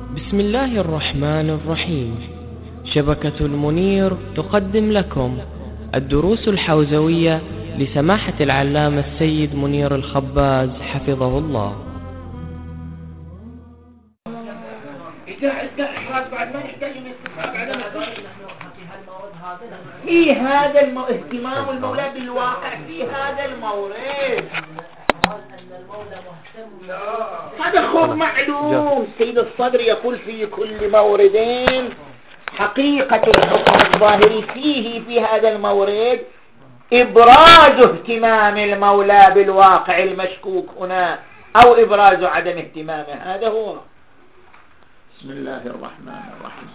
بسم الله الرحمن الرحيم. شبكة المنير تقدم لكم الدروس الحوزوية لسماحة العلامة السيد منير الخباز حفظه الله. في هذا اهتمام المولى بالواقع في هذا المورد، هذا خب معلوم. سيد الصدر يقول في كل مورد حقيقة الحكم الظاهري فيه في هذا المورد إبراز اهتمام المولى بالواقع المشكوك هنا أو إبراز عدم اهتمامه. هذا هو. بسم الله الرحمن الرحيم.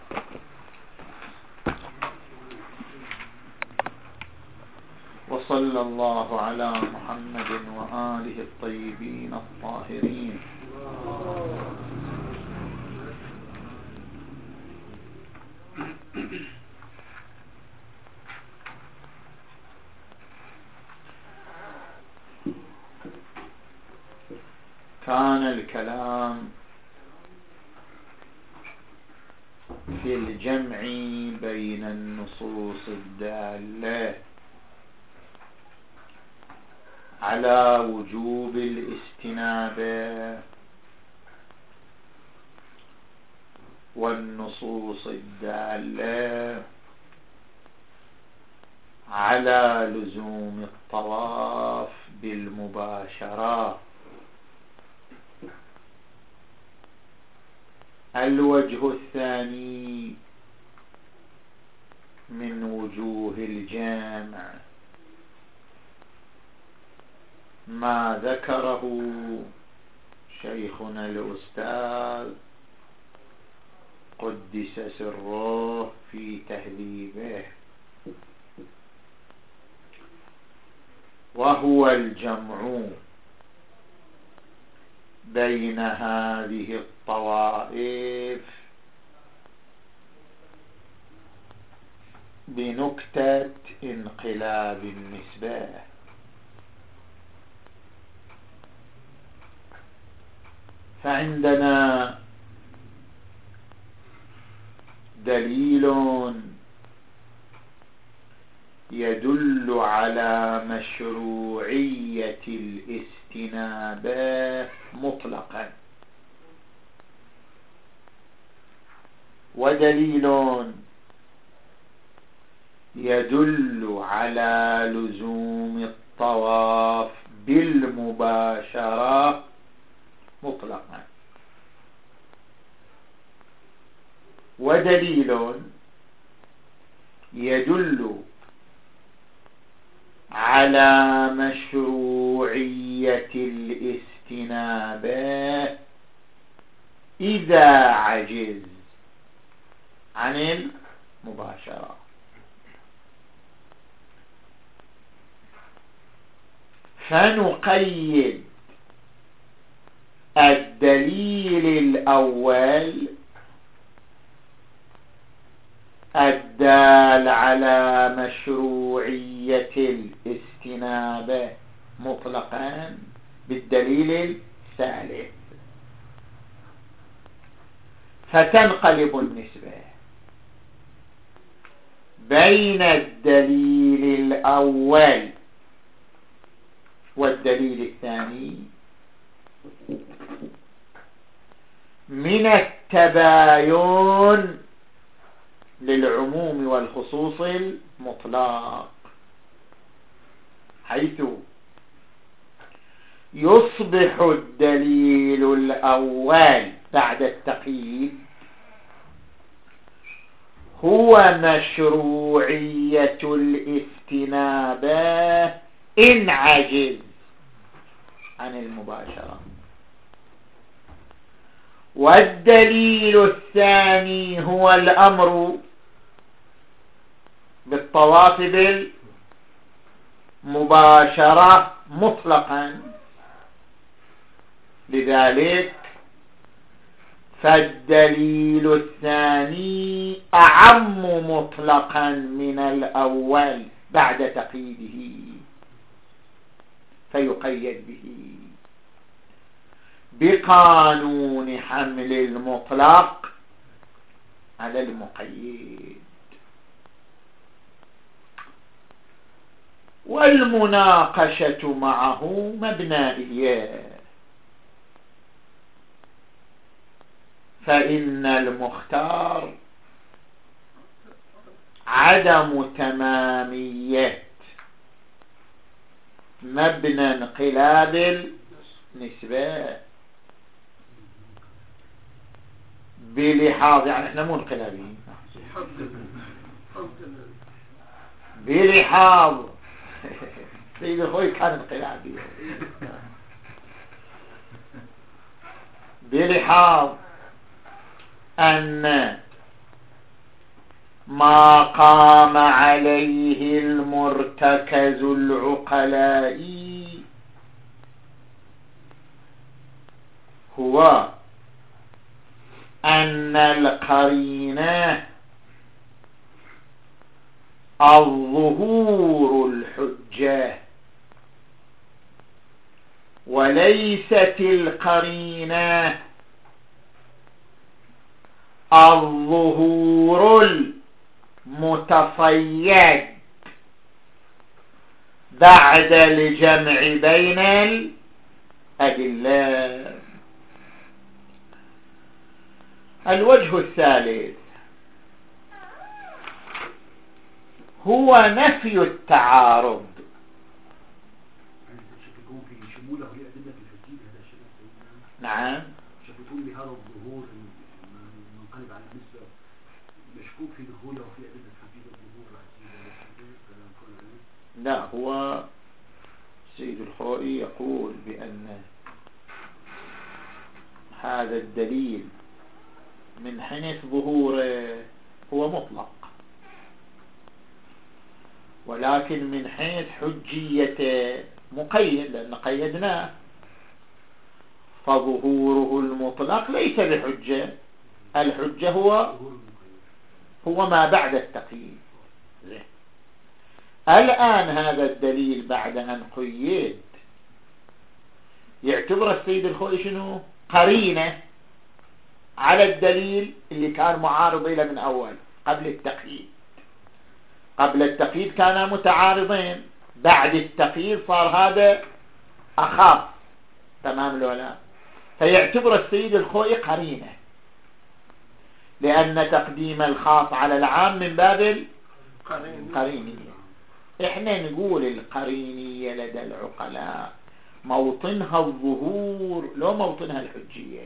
وصلى الله على محمد وآله الطيبين الطاهرين. كان الكلام في الجمع بين النصوص الدالة على وجوب الاستنابة والنصوص الدالة على لزوم الطواف بالمباشرة. الوجه الثاني من وجوه الجامع ما ذكره شيخنا الأستاذ قدس سره في تهذيبه، وهو الجمع بين هذه الطوائف بنكتة انقلاب النسبة. فعندنا دليل يدل على مشروعية الاستنابة مطلقا، ودليل يدل على لزوم الطواف بالمباشرة مطلقا، ودليل يدل على مشروعية الاستنابة إذا عجز عن المباشرة. فنقيد الدليل الأول الدال على مشروعية الاستنابة مطلقا بالدليل الثالث، فتنقلب النسبة بين الدليل الأول والدليل الثاني من التباين للعموم والخصوص المطلق، حيث يصبح الدليل الأول بعد التقييد هو مشروعية الاستنابة إن عجز عن المباشرة، والدليل الثاني هو الأمر بالطواف بالمباشرة مطلقا. لذلك فالدليل الثاني أعم مطلقا من الأول بعد تقييده، فيقيد به بقانون حمل المطلق على المقيد. والمناقشة معه مبنائية، فإن المختار عدم تمامية مبنى انقلاب النسبة بلحاظ، يعني احنا مو انقلابيين، بلحاظ سيد الخوي كان انقلابي، بلحاظ أن ما قام عليه المرتكز العقلائي هو أن القرينة الظهور الحجة، وليست القرينة الظهور المتصيد بعد الجمع بين الأدلة. الوجه الثالث هو نفي التعارض. نعم، شفتون بهذا الظهور المنقلب على النسبة مشكوك في دخوله وفي أدلة تحديد الظهور العزيزة. لا، هو سيد الخوئي يقول بأن هذا الدليل من حيث ظهوره هو مطلق، ولكن من حيث حجيته مقيد، لأن قيدناه، فظهوره المطلق ليس بحجة، الحجة هو ما بعد التقييد. الآن هذا الدليل بعد أن قيد يعتبر السيد الخوئي شنو؟ قرينة على الدليل اللي كان معارض له من أول قبل التقييد. قبل التقييد كانا متعارضين، بعد التقييد صار هذا أخاف، تمام الولاء. فيعتبر السيد الخوئي قرينة، لأن تقديم الخاص على العام من باب القرينية. احنا نقول القرينية لدى العقلاء موطنها الظهور، لو موطنها الحجية.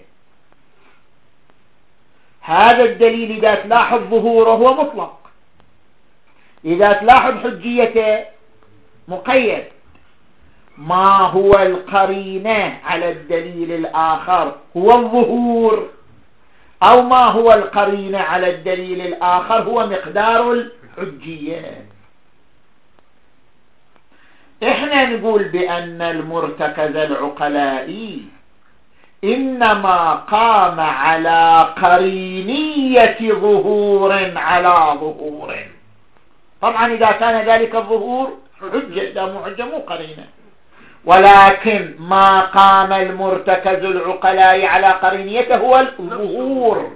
هذا الدليل إذا تلاحظ ظهوره هو مطلق، إذا تلاحظ حجيته مقيد. ما هو القرينة على الدليل الآخر هو الظهور، أو ما هو القرينة على الدليل الآخر هو مقدار الحجية. احنا نقول بأن المرتكز العقلائي إنما قام على قرينية ظهور على ظهور. طبعا إذا كان ذلك الظهور حجة، إذا مو حجة مو قرينة، ولكن ما قام المرتكز العقلائي على قرينيته هو الظهور.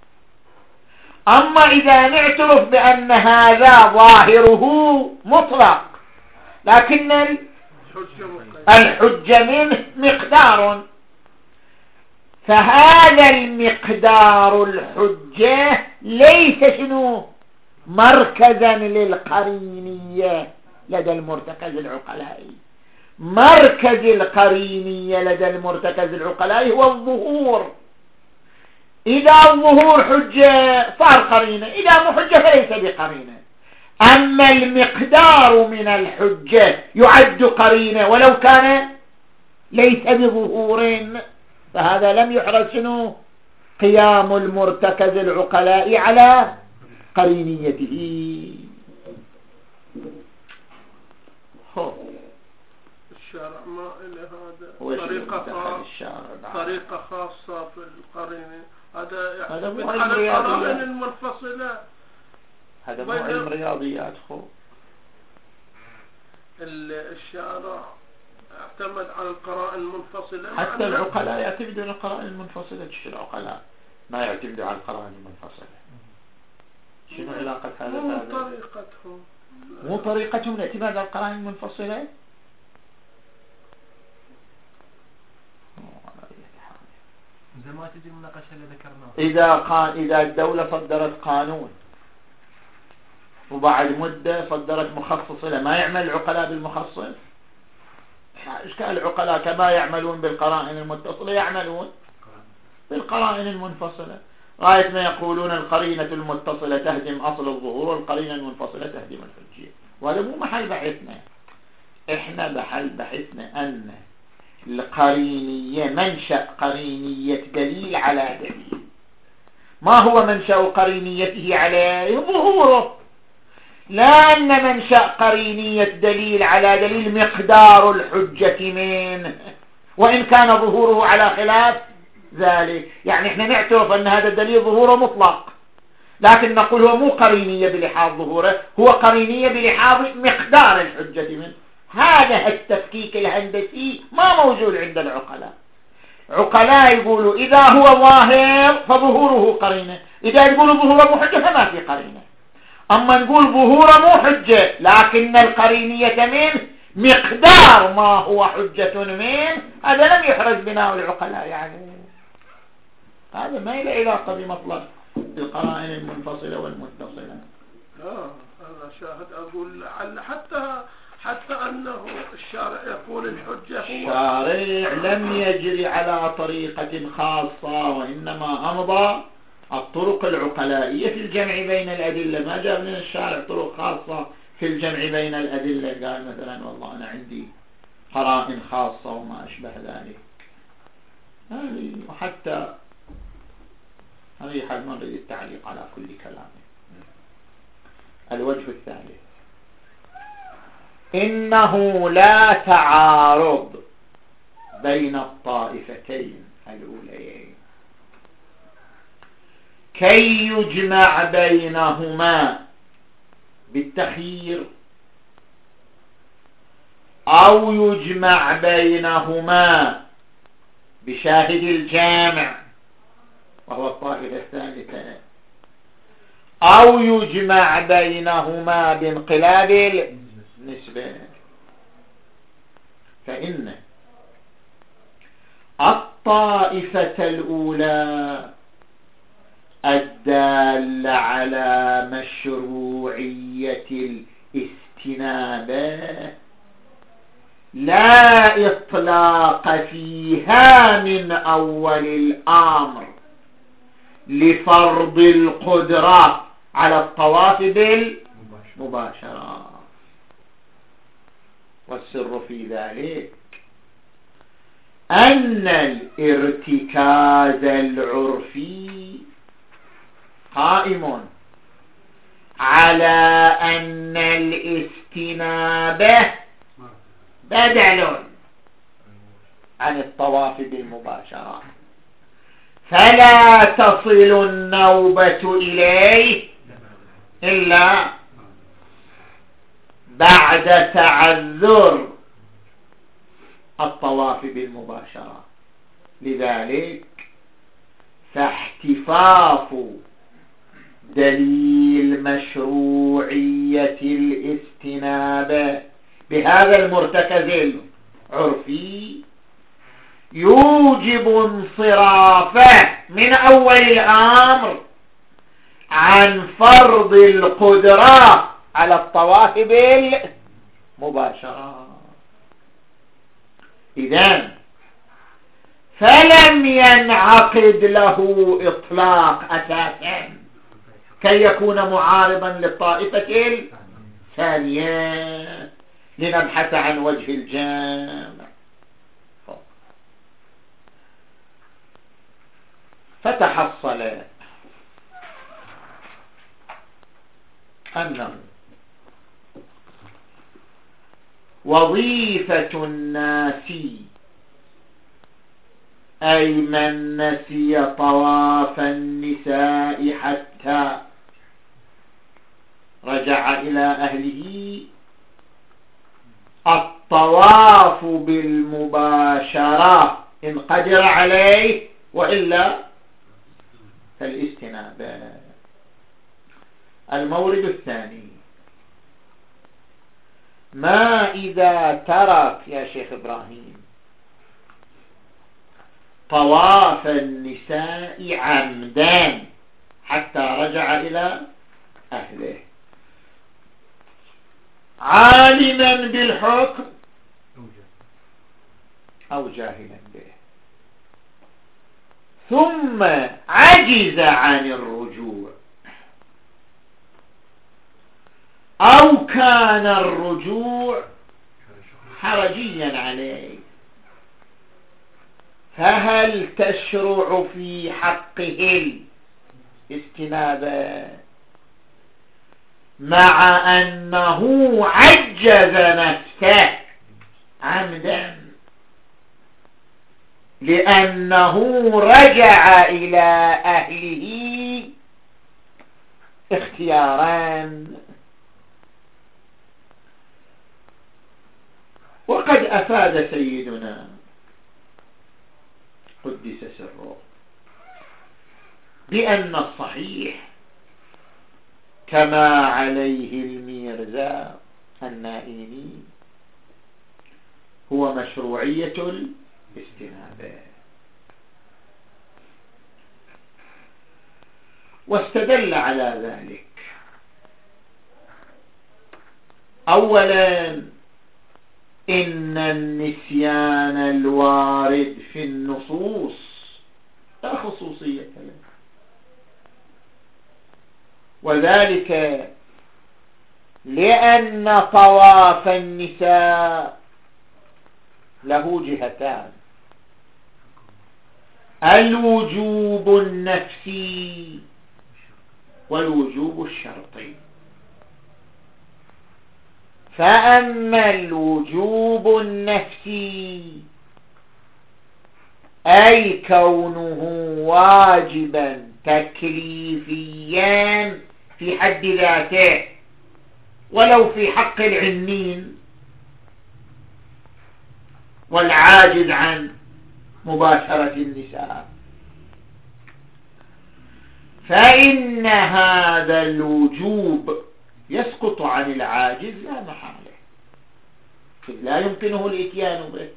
أما إذا نعترف بأن هذا ظاهره مطلق لكن الحجة منه مقدار، فهذا المقدار الحجة ليس شنو؟ مركزا للقرينية لدى المرتكز العقلائي. مركز القرينية لدى المرتكز العقلائي هو الظهور. إذا الظهور حجة صار قرينة، إذا مو حجة فليس بقرينة. أما المقدار من الحجة يعد قرينة ولو كان ليس بظهور، فهذا لم يحرز شنو؟ قيام المرتكز العقلائي على قرينيته. الشارع ما إلى هذا طريقة خاصة في القرينة. هذا من على القرائن المنفصلة، هذا مو علم رياضيات. الشارع اعتمد على القرائن المنفصلة. حتى العقلاء يعتمدوا على القرائن المنفصلة. العقلاء ما يعتمدوا على القرائن المنفصلة. شنو علاقة هذا مو طريقتهم؟ مو طريقتهم الاعتماد على القرائن المنفصلة. زي ما تجي المناقشة اللي ذكرناها. إذا الدولة صدرت قانون وبعد مدة صدرت مخصص له، ما يعمل العقلاء بالمخصص؟ إشكال العقلاء كما يعملون بالقرائن المتصلة يعملون بالقرائن المنفصلة، غاية ما يقولون القرينة المتصلة تهدم أصل الظهور والقرينة المنفصلة تهدم الحجية. وهذا مو محل بحثنا. إحنا بحثنا أن القرينية منشأ قرينية دليل على دليل. ما هو منشأ قرينيته على ظهوره؟ لا أن منشأ قرينية دليل على دليل مقدار الحجة منه، وإن كان ظهوره على خلاف ذلك. يعني احنا نعترف أن هذا الدليل ظهوره مطلق، لكن نقول هو مو قرينية بلحاظ ظهوره، هو قرينية بلحاظ مقدار الحجة منه. هذا التفكيك الهندسي ما موجود عند العقلاء. عقلاء يقولوا إذا هو ظاهر فظهوره قرينة، إذا يقولوا ظهوره مو حجة فما في قرينة. أما نقول ظهوره مو حجة لكن القرينية منه مقدار ما هو حجة منه، هذا لم يحرز بناء العقلاء. يعني هذا ما له علاقة بمطلق القرائن المنفصلة والمتصلة. أنا شاهد أقول حتى أنه الشارع يقول الحجة الشارع لم يجري على طريقة خاصة، وإنما أمضى الطرق العقلائية في الجمع بين الأدلة. ما جاب لنا الشارع طرق خاصة في الجمع بين الأدلة، قال مثلا والله أنا عندي قرائن خاصة وما أشبه ذلك. وحتى هذه حال ما نريد التعليق على كل كلامه. الوجه الثالث إنه لا تعارض بين الطائفتين الأوليين كي يجمع بينهما بالتخيير أو يجمع بينهما بشاهد الجامع وهو الطائفة الثالثة، أو يجمع بينهما بانقلاب النسبة. فإن الطائفة الأولى الدالة على مشروعية الاستنابة لا إطلاق فيها من أول الأمر لفرض القدرة على الطواف بالمباشرة. والسر في ذلك أن الارتكاز العرفي قائم على أن الاستنابة بدل عن الطواف بالمباشرة، فلا تصل النوبة إليه إلا بعد تعذر الطواف بالمباشرة. لذلك فاحتفاظ دليل مشروعية الاستنابة بهذا المرتكز العرفي يوجب انصرافه من أول الأمر عن فرض القدرة على الطواف بالمباشرة. إذن فلم ينعقد له إطلاق أساسا كي يكون معارضا للطائفة الثانية. لنبحث عن وجه الجامع. فتحصل أنه وظيفة الناس أي من نسي طواف النساء حتى رجع إلى أهله الطواف بالمباشرة إن قدر عليه، وإلا فالاستنابة. المورد الثاني: ما إذا ترك يا شيخ إبراهيم طواف النساء عمدا حتى رجع إلى أهله، عالما بالحكم أو جاهلا به، ثم عجز عن الرجوع، أو كان الرجوع حرجيا عليه، فهل تشرع في حقه الاستنابة مع أنه عجز نفسه عمدا لأنه رجع إلى أهله اختيارا؟ وقد أفاد سيدنا قدس سره بأن الصحيح كما عليه الميرزا النائمي هو مشروعية الاستنابة. واستدل على ذلك أولا إن النسيان الوارد في النصوص لا خصوصية له، وذلك لأن طواف النساء له جهتان: الوجوب النفسي والوجوب الشرطي. فأما الوجوب النفسي أي كونه واجبا تكليفيا في حد ذاته ولو في حق العنين والعاجز عن مباشرة النساء، فإن هذا الوجوب يسقط عن العاجز لا محالة، لا يمكنه الاتيان به،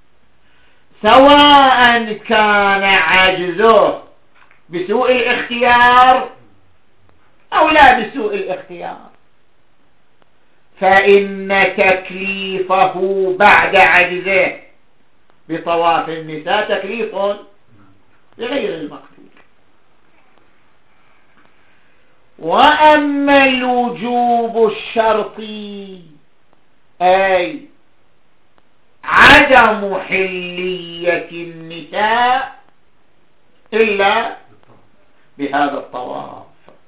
سواء كان عجزه بسوء الاختيار أو لا بسوء الاختيار، فإن تكليفه بعد عجزه بطواف النساء تكليف لغير المقصود. وأما الوجوب الشرطي أي عدم حلية النساء إلا بهذا الطواف،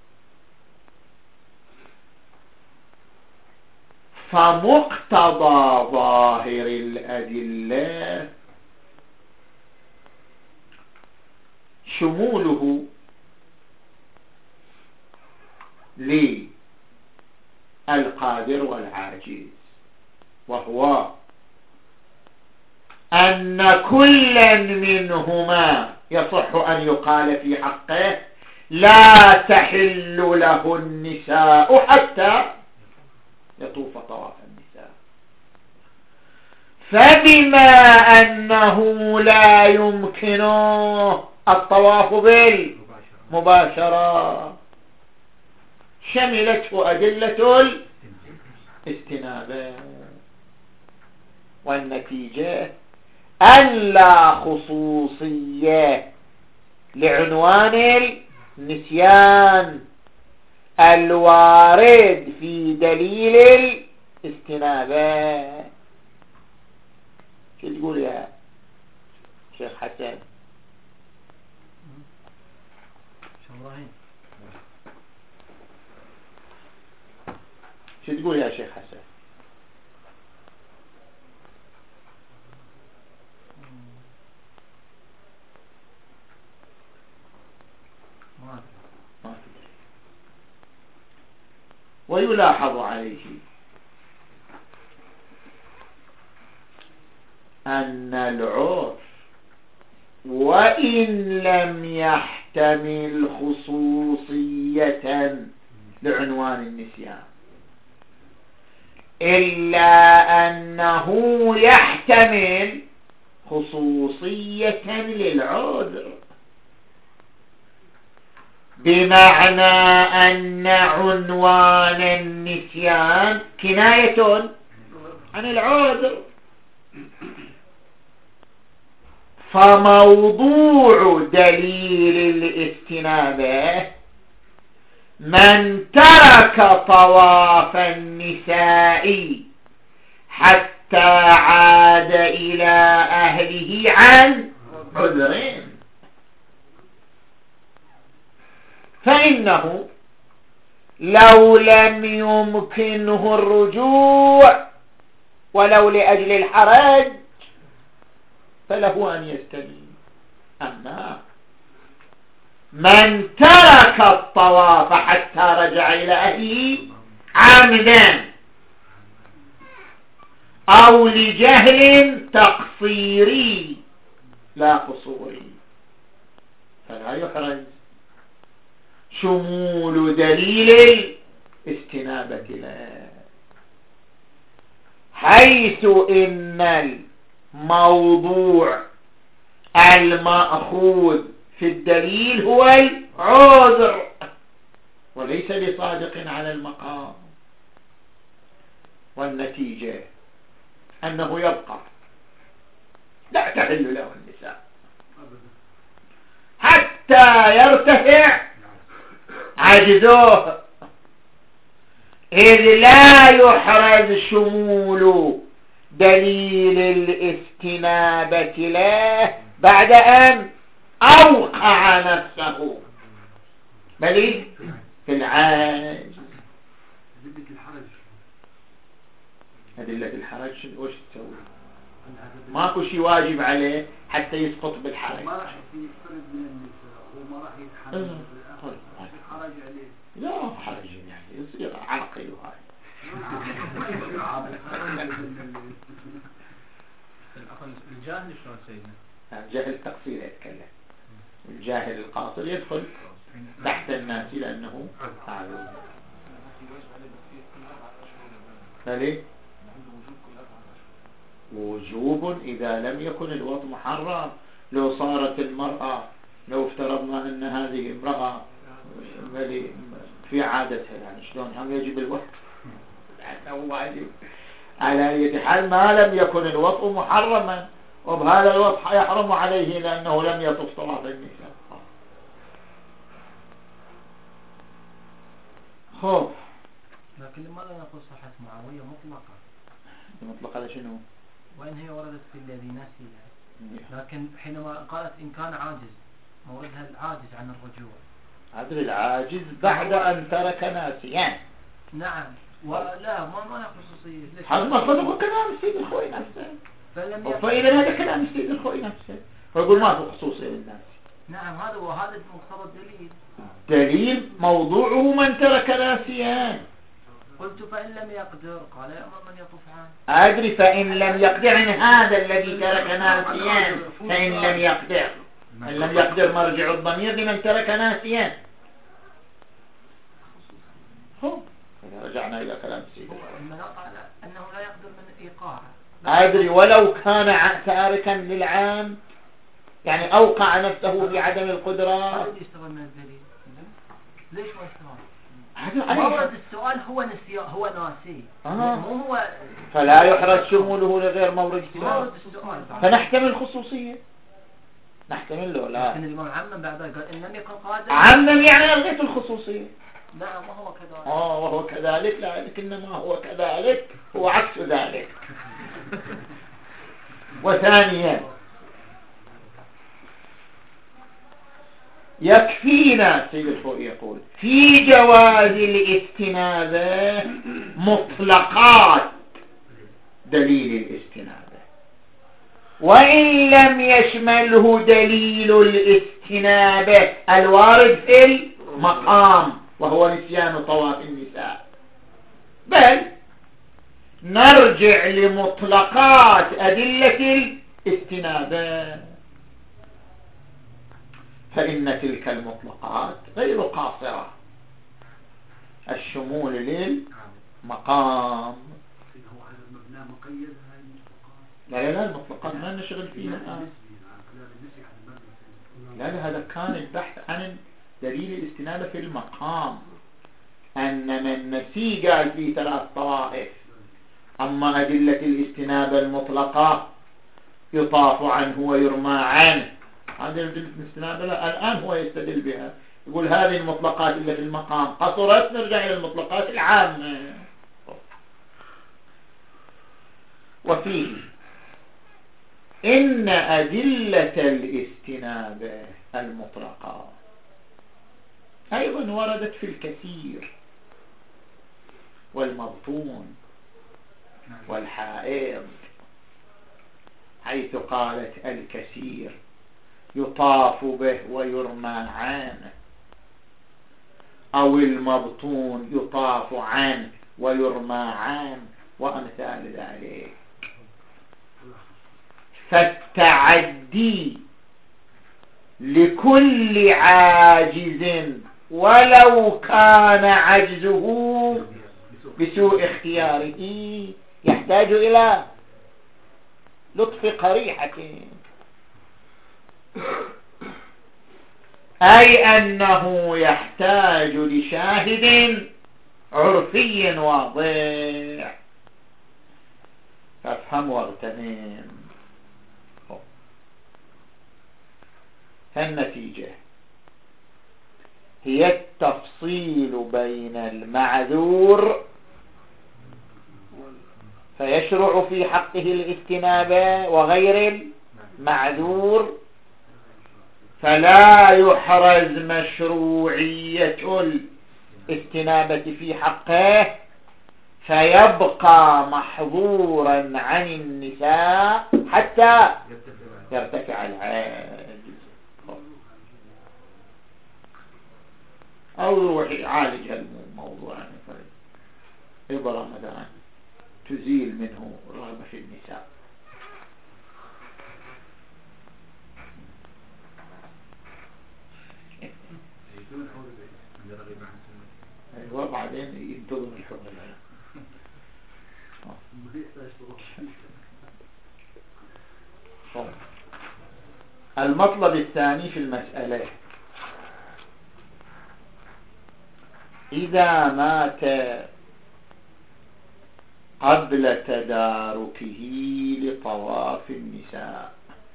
فمقتضى ظاهر الأدلة شموله للقادر والعاجز، وهو أن كلا منهما يصح أن يقال في حقه لا تحل له النساء حتى يطوف طواف النساء، فبما أنه لا يمكنه الطواف بالمباشرة شملته أدلة الاستنابة، والنتيجة أن لا خصوصية لعنوان النسيان الوارد في دليل الاستنابة. شو تقول يا شيخ حسن؟ شو تقول يا شيخ حسن؟ ويلاحظ عليه أن العرف وإن لم يحتمل خصوصية لعنوان النسيان إلا أنه يحتمل خصوصية للعذر، بمعنى أن عنوان النسيان كناية عن العذر، فموضوع دليل الاستنابة من ترك طواف النساء حتى عاد إلى أهله عن عذر، فإنه لو لم يمكنه الرجوع ولو لأجل الحرج فله أن يستنيب. أما من ترك الطواف حتى رجع إلى أهله عمدا أو لجهل تقصيري لا قصوري فلا يحرز شمول دليل الاستنابة له، حيث إن الموضوع المأخوذ في الدليل هو العذر وليس بصادق على المقام، والنتيجة أنه يبقى لا تحل له النساء حتى يرتفع عجزه، إذ لا يحرز شمول دليل الاستنابة له بعد أن أوقع نفسه بل في العاجز. أدلة الحرج وش تسوي؟ ماكو شيء واجب عليه حتى يسقط بالحرج. ما راح يفرد من النساء وما راح يتحمل الحرج عليه. لا حرج يعني يصير عاقل وهاي. الجاهل شلون سيدنا؟ الجاهل تقصير يتكلم، الجاهل القاصر يدخل تحت الناس لأنه عالم. فليه؟ وجوب إذا لم يكن الوضع محرم. لو صارت المرأة، لو افترضنا أن هذه امرأة في عادتها يعني شلون هم يجب الوضع لأنه واجب على أي حال ما لم يكن الوضع محرما، وبهذا الوضع يحرم عليه لأنه لم يطف طواف النساء. خوف. لكن لماذا نقول صحة معاوية مطلقة؟ مطلقة لشنو؟ وإن هي وردت في الذي نسيها، لكن حينما قالت إن كان عاجز موردها العاجز عن الرجوع. هذا العاجز بعد أن ترك ناسيا. نعم ولا ما خصوصية. هذا مقصده كلام السيد الخوي نفسه. فإذا هذا كلام السيد الخوي نفسه فيقول ما في خصوصية للناس. نعم وهذا مقتضى الدليل. دليل موضوعه من ترك ناسيا. قلت فإن لم يقدر قال يأمر من يطوف عنه. أدري فإن لم يقدر عن هذا الذي ترك ناسيا، فإن لم يقدر إن لم يقدر مرجع الضمير لمن ترك ناسيا. رجعنا إلى كلام السيد. أنه لا يقدر من إيقاعه. أدري ولو كان تاركا للعام يعني أوقع نفسه في عدم القدرة. هذا يستوى من الدليل. ليش ما يستوى؟ مورد السؤال هو نسي، هو ناسي مو هو، فلا يحرز شموله لغير مورد السؤال، فنحتمل الخصوصية نحتمل له. لا لكن الإمام عمم بعد قال إن لم يكن قادر عمم يعني ألغيت الخصوصية. نعم وهو كذلك. وهو كذلك، لكنما هو كذلك هو عكس ذلك. وثانيا يكفينا سيد الخوئي يقول في جواز الاستنابة مطلقات دليل الاستنابة، وإن لم يشمله دليل الاستنابة الوارد في المقام وهو نسيان طواف النساء، بل نرجع لمطلقات أدلة الاستنابة، فإن تلك المطلقات غير قاصرة الشمول للمقام. هو هذا المبنى مقيد هاي المطلقات؟ لا المطلقات ما نشغل فيها الآن. لا هذا كان البحث عن دليل الاستنابة في المقام، أنما النسي قال فيه 3 طوائف. أما أدلة الاستنابة المطلقة يطاف عنه ويرمى عنه، هذه أدلة الاستنابة لا الآن هو يستدل بها، يقول هذه المطلقات اللي في المقام قصرت، نرجع إلى المطلقات العامة. وفيه إن أدلة الاستنابة المطلقة أيضا وردت في الكثير والمبطون والحائض، حيث قالت الكثير يطاف به ويرمى عنه، أو المبطون يطاف عنه ويرمى عنه، وأمثال ذلك. فالتعدي لكل عاجز ولو كان عجزه بسوء اختياره يحتاج إلى لطف قريحة، أي أنه يحتاج لشاهد عرفي واضح. فافهم واغتنم. فالنتيجة هي التفصيل بين المعذور فيشرع في حقه الاستنابة وغير المعذور فلا يحرز مشروعية الاستنابة في حقه، فيبقى محظورا عن النساء حتى يرتفع العاجز، أو يروح يعالج الموضوع إبرة مثلا تزيل منه الرغبة في النساء. أيوة بعدين ينتظر الحب. المطلب الثاني في المسألة: إذا مات قبل تداركه لطواف النساء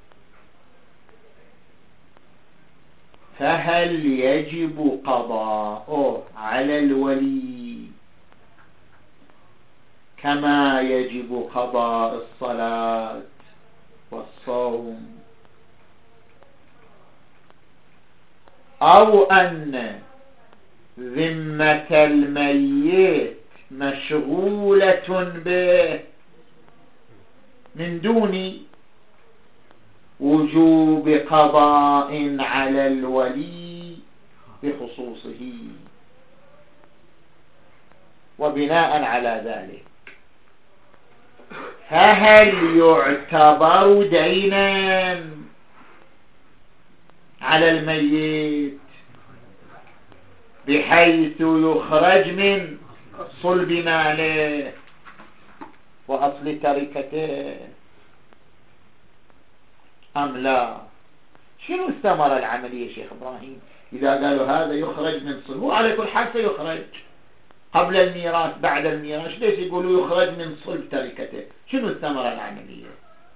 فهل يجب قضاؤه على الولي كما يجب قضاء الصلاة والصوم، أو أن ذمة الميت مشغولة به من دون وجوب قضاء على الولي بخصوصه؟ وبناء على ذلك فهل يعتبر دينا على الميت بحيث يخرج من صلب ماله وأصل تركته أم لا؟ شنو الثمرة العملية شيخ إبراهيم إذا قالوا هذا يخرج من صلب؟ وعلى كل حال سيخرج قبل الميراث بعد الميراث، ليش يقولوا يخرج من صلب تركته؟ شنو الثمرة العملية؟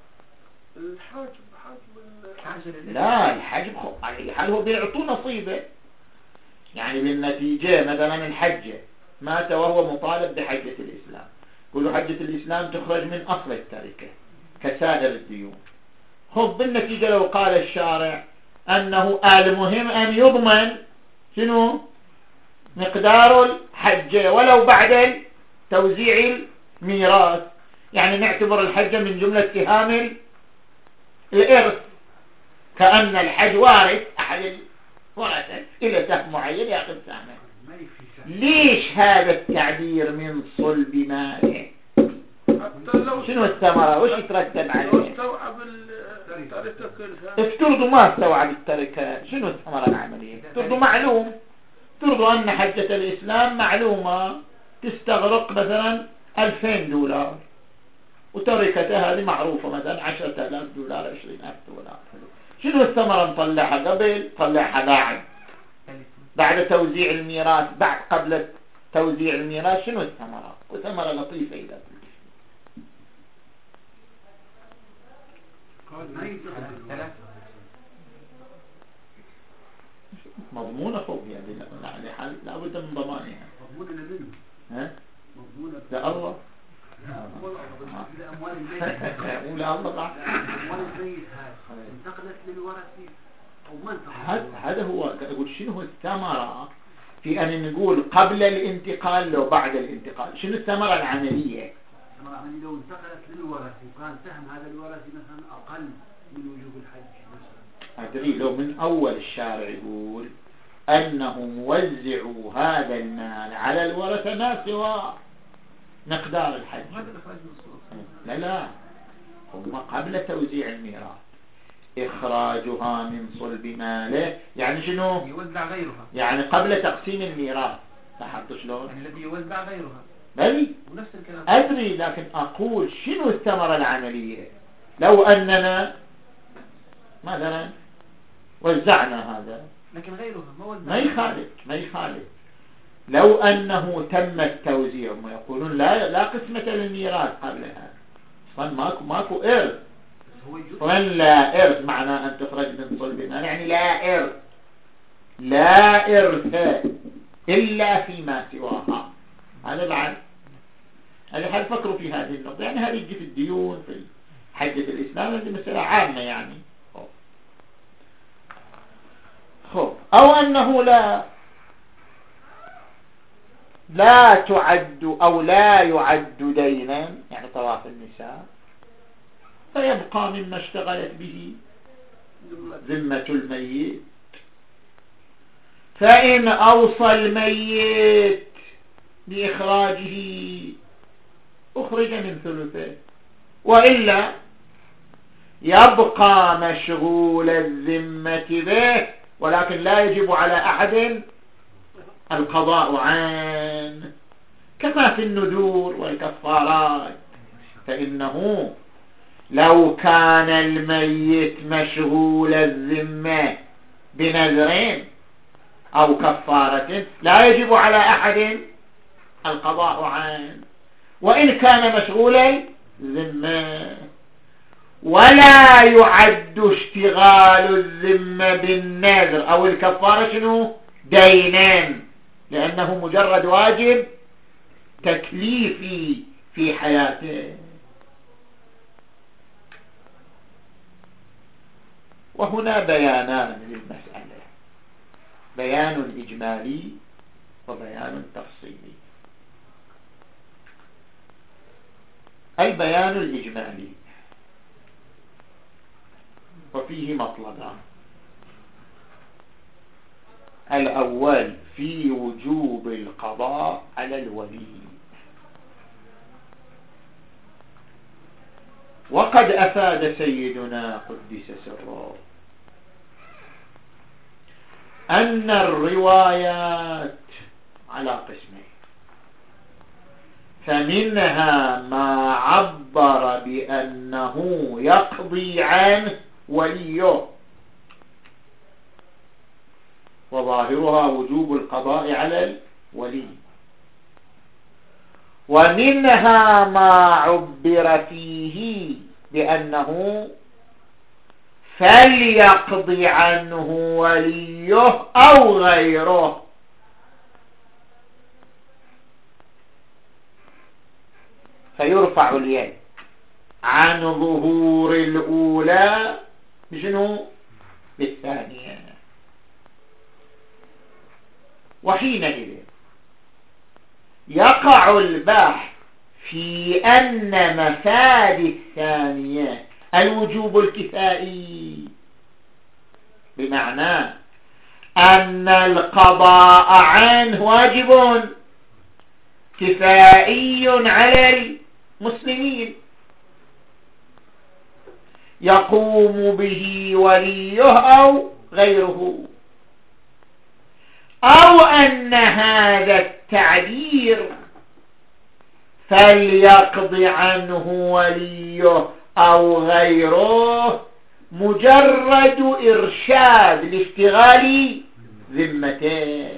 لا الحجب على أي حال هو بيعطوا نصيبه، يعني بالنتيجة مثلا الحجة مات وهو مطالب بحجة الإسلام، يقولوا حجة الإسلام تخرج من أصل التركة كسائر الديون. خب بالنتيجة لو قال الشارع أنه المهم أن يضمن شنو مقدار الحجة ولو بعد توزيع الميراث، يعني نعتبر الحجة من جملة اتهام الإرث، كأن الحج وارث أحد الورثة إلى سهم معين يأخذ سهمه. ليش هذا التعبير من صلب ماله؟ شنو الثمرة؟ وش يترتب عليه؟ لو استوعب التركة كلها. افترضوا ما استوعب التركة، شنو الثمرة العملية؟ افترضوا معلوم، افترضوا أن حجة الإسلام معلومة تستغرق مثلا $2000، وتركتها هذه معروفة مثلا $10,000 $20,000. شنو الثمرة نطلعها قبل؟ نطلعها بعد توزيع الميراث، قبل توزيع الميراث شنو الثمرة؟ وثمرة لطيفة إذا مضمونة فوق يعني حال لا بد من ضمانها. مضمونة لمنه؟ ها؟ مضمونة لله. أموال الميت. ولا الله بعد. أموال الميت هذه انتقلت للورثة أو ما انتقلت؟ هذا هو أقول شنو هو الثمرة في أن نقول قبل الانتقال لو بعد الانتقال، شنو الثمرة العملية؟ الثمرة العملية لو انتقلت للورثة وكان سهم هذا الورثة مثلا أقل من وجوب الحج مثلا. أدري لو من أول الشارع يقول أنهم وزعوا هذا المال على الورثة ما سوى مقدار الحج. لا هم قبل توزيع الميراث إخراجها من صلب ماله، يعني شنو؟ يوزع غيرها، يعني قبل تقسيم الميراث. لاحظت شلون؟ يعني الذي يوزع غيرها. بلي ونفس الكلام. أدري، لكن أقول شنو الثمرة العملية لو أننا مثلا وزعنا هذا، لكن غيرها ما وزع. ما يخالف لو أنه تم التوزيع. هم يقولون لا قسمة للميراث قبلها، أصلا ماكو إرث. لا إرث معنى أن تخرج من صلب المال، يعني لا إرث إلا فيما سواها. هذا بعد هذا حال فكروا في هذه النقطة، يعني هذه في الديون في حجة الإسلام هذه مسألة عامة يعني. خب أو أنه لا تعد أو لا يعد دينا، يعني طواف النساء، فيبقى مما اشتغلت به ذمة الميت. فإن أوصى الميت بإخراجه أخرج من ثلثه، وإلا يبقى مشغول الذمة به، ولكن لا يجب على أحد القضاء عنه، كما في النذور والكفارات. فإنه لو كان الميت مشغول الذمة بنذر أو كفارة لا يجب على أحد القضاء عنه، وإن كان مشغول الذمة. ولا يعد اشتغال الذمة بالنذر أو الكفارة شنو؟ دينان، لأنه مجرد واجب تكليفي في حياته. وهنا بيانان للمسألة، بيان إجمالي وبيان تفصيلي. البيان الإجمالي وفيه مطلبان: الأول في وجوب القضاء على الولي. وقد أفاد سيدنا قدس سره أن الروايات على قسمين: فمنها ما عبر بأنه يقضي عنه وليه، وظاهرها وجوب القضاء على الولي. ومنها ما عبر فيه بأنه فليقضي عنه وليه أو غيره. فيرفع اليد عن ظهور الأولى بشنو؟ بالثانية. وحينئذ يقع البحث في أن مفاد الثانية الوجوب الكفائي، بمعنى أن القضاء عنه واجب كفائي على مسلمين يقوم به وليه أو غيره، أو أن هذا التعبير فليقضي عنه وليه أو غيره مجرد إرشاد لاشتغال ذمته.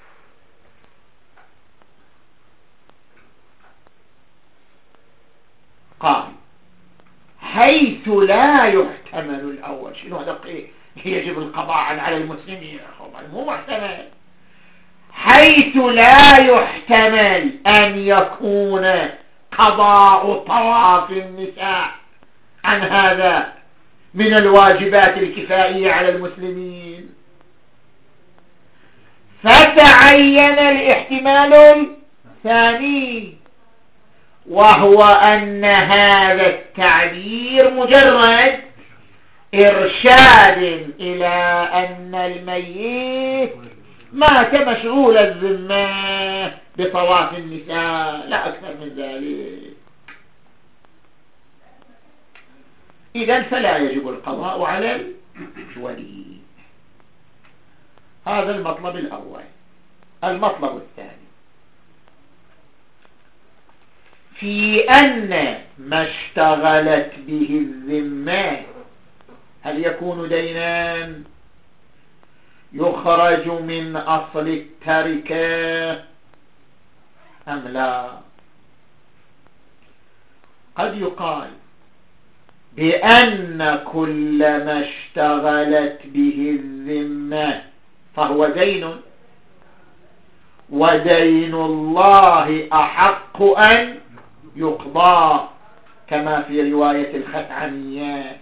قال حيث لا يحتمل الأول. شنو هذا؟ يجب القضاء على المسلمين، مو محتمل. حيث لا يحتمل أن يكون قضاء طواف النساء عن هذا من الواجبات الكفائية على المسلمين، فتعين الاحتمال الثاني، وهو أن هذا التعبير مجرد إرشاد إلى أن الميت مات مشغول الذمة بطواف النساء، لا أكثر من ذلك. إذن فلا يجب القضاء على الولي. هذا المطلب الأول. المطلب الثاني في أن ما اشتغلت به الذمة هل يكون دينا يخرج من أصل التركة أم لا؟ قد يقال بأن كل ما اشتغلت به الذمة فهو دين، ودين الله أحق أن يقضى، كما في رواية الخثعمية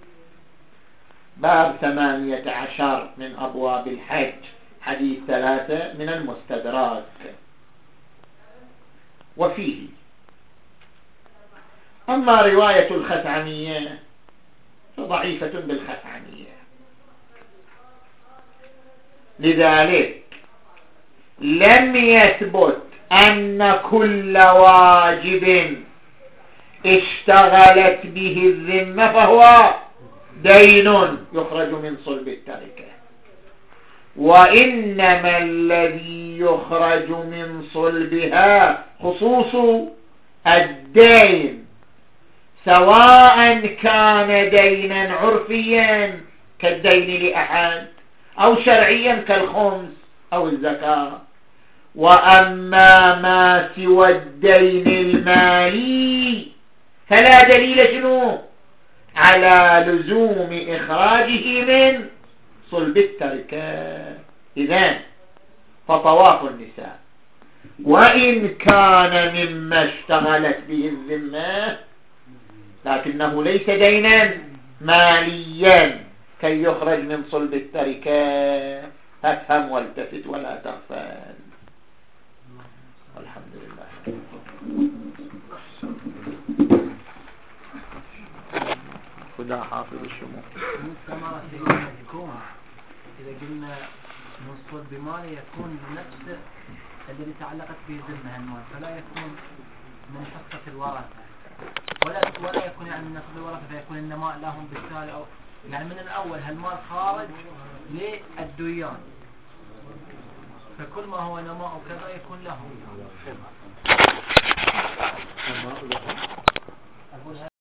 باب 18 من أبواب الحج، حديث 3 من المستدراك. وفيه أما رواية الخثعمية فضعيفة بالخثعمية، لذلك لم يثبت أن كل واجب اشتغلت به الذمة فهو دين يخرج من صلب التركة، وإنما الذي يخرج من صلبها خصوص الدين، سواء كان دينا عرفيا كالدين لأحد أو شرعيا كالخمس أو الزكاة. وأما ما سوى الدين المالي فلا دليل شنو على لزوم إخراجه من صلب التركة. إذن فطواف النساء وإن كان مما اشتغلت به الذمة لكنه ليس دينا ماليا كي يخرج من صلب التركة. أفهم والتفت ولا تغفل. والحمد لله. خدا حافظ الشموع. إذا قلنا من صلب مال يكون نفس الذي تعلقت به ذمة المال، فلا يكون من حصة الورثة، ولا يكون يعني من نصب الورثة فيكون النماء لهم بالتالي، أو يعني من الأول هالمال خارج للديان، فكل ما هو نماء وكذا يكون له.